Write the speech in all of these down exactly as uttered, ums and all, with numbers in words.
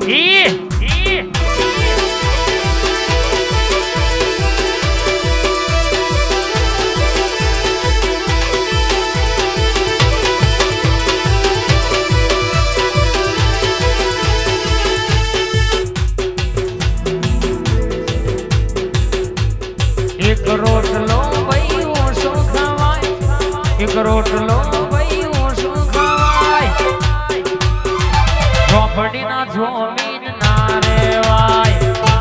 एक रोटलो भाई ओसो खवाय, एक रोटलो भाई ओसो खवाय, झोपड़ी ना जमीन ना रेवाय।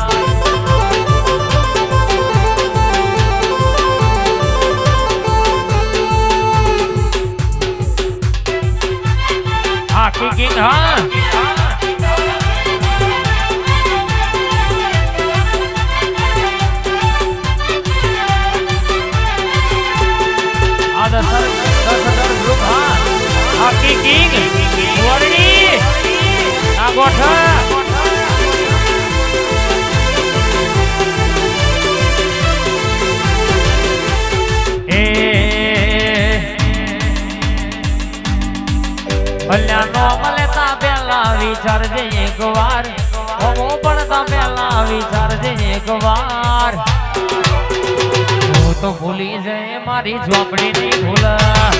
हाँ किंग हाँ दसर दसर ग्रुप हाँ हाकी किंग वरडी ना गोठा ए भल्यानो मलेता बेला विचार जे एक बार ओमो पड़ता बेला विचार जे एक बार तो भूली जाए मारी झोपड़ी नहीं भूला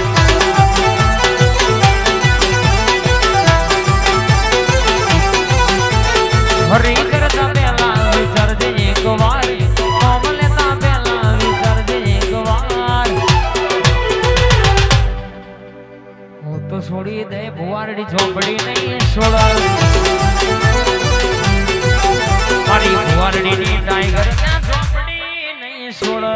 हरी करता बेला विचार दे एक बार मोम लेता बेला विचार दे एक बार वो तो छोड़ी दे बुआरड़ी झोपड़ी नहीं छोड़ा मारी बुआरड़ी नहीं टाइगर क्या झोपड़ी नहीं छोड़ा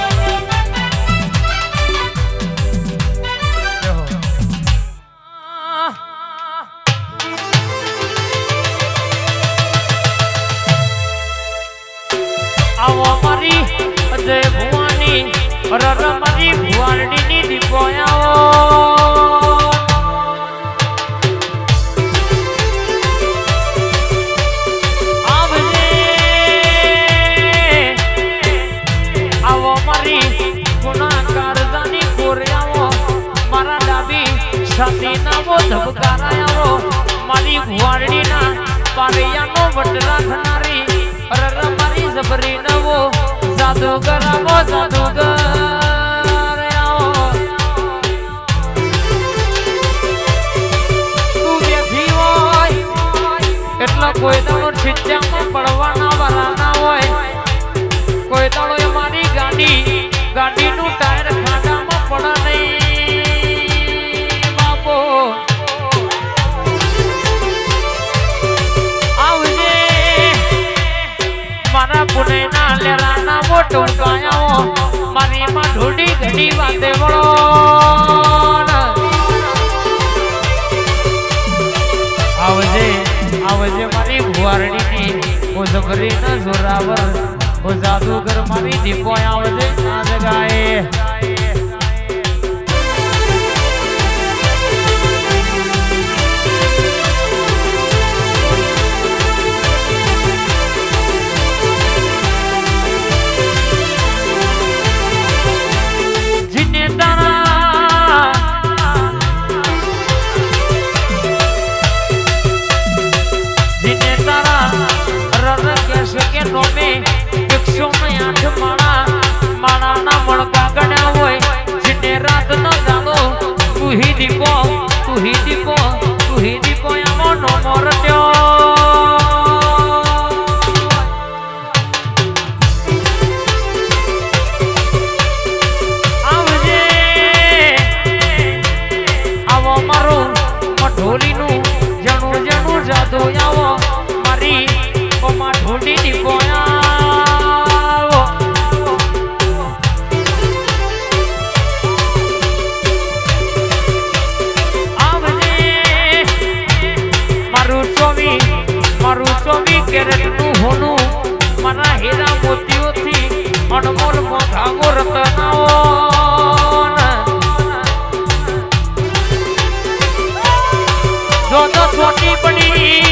आवो मारी अजय भुवानी रर मारी भुवारडी नी दीपोयाओ आवजे आवो मारी गुनाहगार जानी कोरियाओ मारा डाबी छाती ना वो धबकारायाओ मारी भुवारडी ना पारियानो वट राखनारी रर मारी जबरी न वो जादूगर वो जादूगर आओ तू बेठी होय એટલા કોઈ દાડો છિંચામાં પડવાના વાળા ના હોય કોઈ દાડો એ મારી ગાડી ગાડીનું ટાયર ખાડામાં પડે નહીં બાપો આવજે मारा पुणे ना लेरा ना मोटो गायाओ मारी मां ढोडी घड़ी वाते वळो आवजे आवजे मारी भुवारडी नी ओ जबरी ना जोरावर ओ जादूगर मारी दीपो आवजे ना जगाए दीपो तू ही दीपो तू ही दीपो यामो नो मोरत्यो आवजे आवो मारो मढोली नु जणु जणु जादू आवो मारी ओ मा ढोडी दीपो आवो मारू चौबी कैरेट नु होनु मना हीरा मोतियों थी अनमोल मोघागो रतनाओ जो तो छोटी पड़ी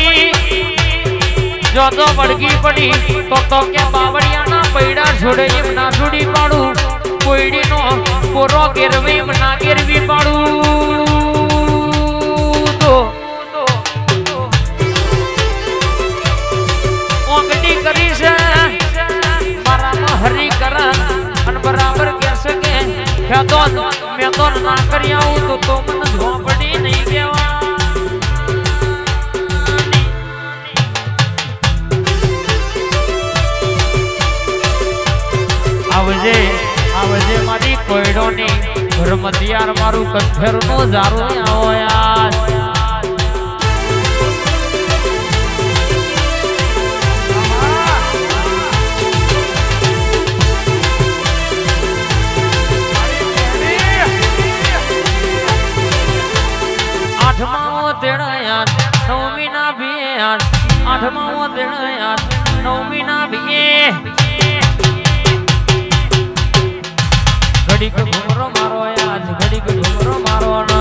जो तो बड़गी पड़ी तो तो क्या बावड़िया ना पैड़ा छोड़े ना जुड़ी पाड़ू कोईडी नो पोरो गिरवी ना गिरवी पाड़ू तो मैं तो ना करिया हूँ तो तो मन झोपड़ी नहीं केवा आवजे आवजे मारी कोयडोनी घरमतियार मारू कंठेरनो जारो आओ यार आठमाओ तेरा यार नौमी ना भी यार आठमाओ तेरा यार नौमी ना भी घड़ी को घुमरो मारो आज घड़ी को घुमरो मारो ना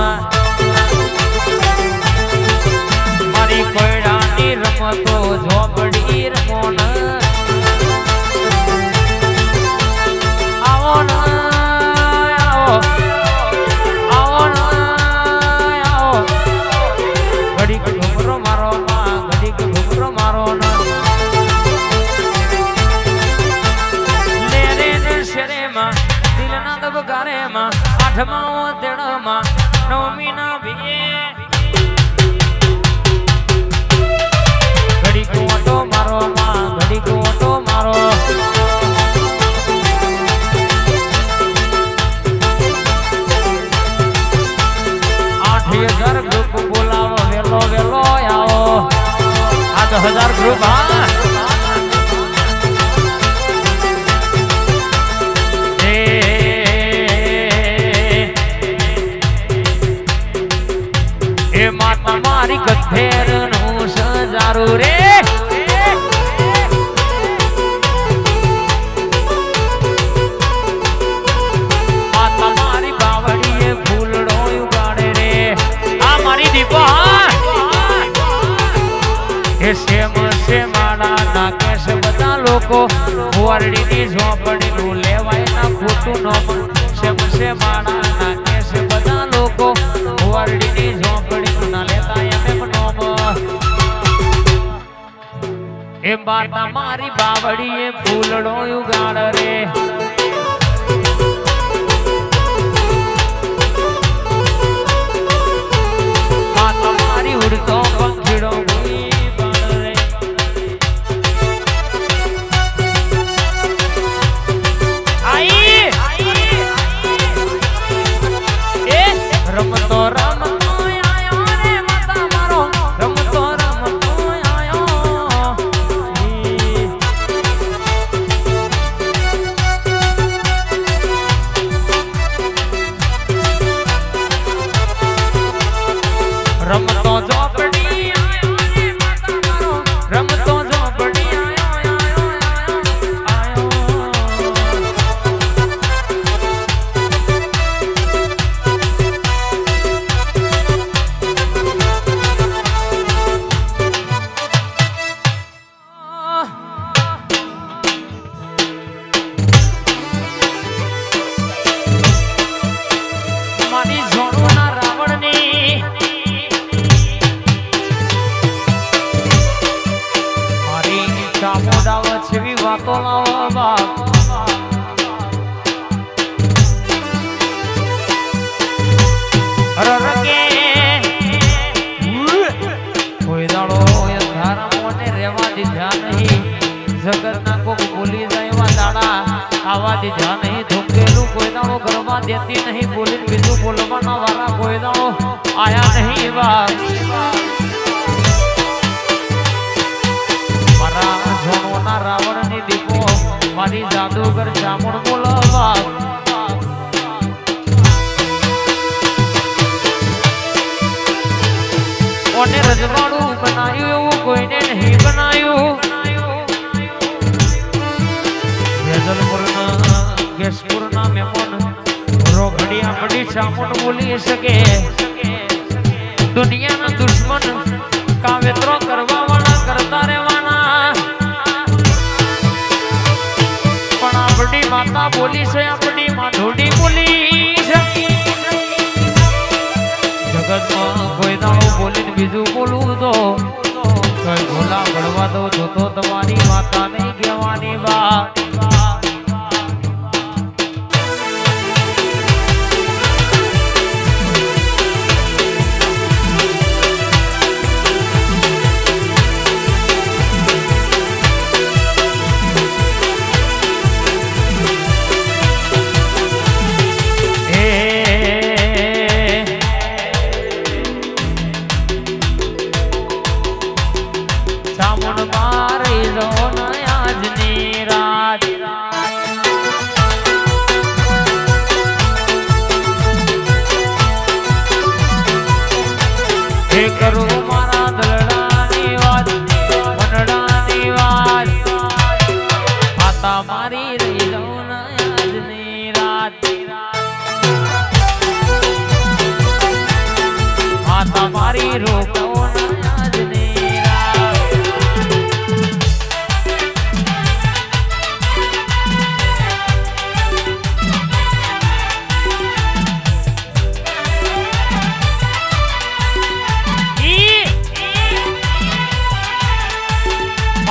मारी कोयडानी रमतो झोपड़ी रमो ना आओ ना आओ आओ ना आओ घड़ी को घुमरो मारो ना घड़ी को घुमरो मारो ना ले रे नशरे मा दिलना दब गारे मा आठमाओ तेड़ा मा नौमी ना भी घड़ी को ऑटो मारो मा घड़ी को ऑटो मारो आठ हजार ग्रुप बोलावो वेलो वेलो आओ आठ हजार ग्रुप हाँ माता मारी गद्धेर नु सजारू रे माता मारी बावड़ी फूलड़ो उगाड़े रे आ मारी दीपा हे सेम से माड़ा ना कैसे बता लोको वारड़ी नी झोपड़ी नु लेवाय ना खोटू नो सेम से माड़ा ना कैसे बता लोको वारड़ी नी झोपड़ी ए बाता मारी बावड़ी ये फूलड़ो उगाड़ रे बाता मारी उड़तो पंखिड़ो भी बाड़ रे आई ए रमतो रमतो रमतो झोपड़ी आयो रे माता मारो रमतो झोपड़ी आयो आयो आयो मारी झोड़ो ना रावण ने मोडाव छवी वातो लावा बाप ररके कोई दाड़ो अंधारा मोने रेवा दीधा नहीं जगत ना को बोली जाएवा दाड़ा आवा दीधा नहीं धुकेलू कोई दाड़ो गरबा देती नहीं बोली बिजू बोलवाना वाला कोई दाड़ो आया नहीं बाप झोनोना रावण ने दीपो मारी जादूगर जामुन बोलावा ओने रजवाड़ू बनायु कोई ने नहीं बनायु यजलपुरना गेसपुरना मेमोन रोगड़िया बड़ी जामुन बोली सके दुनिया ना दुश्मन का विद्रोह करवा वाला करता रहवाना बड़ी माता बोली से अपनी माँ ढूंढी बोली से जगत में कोई दाड़ो बोली बीजू बोलू तो कोई भोला बढ़वा दो तो तो तुम्हारी माता नहीं कहवानी बात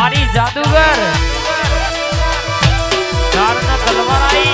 मारी जादूगर धारना तलवार आई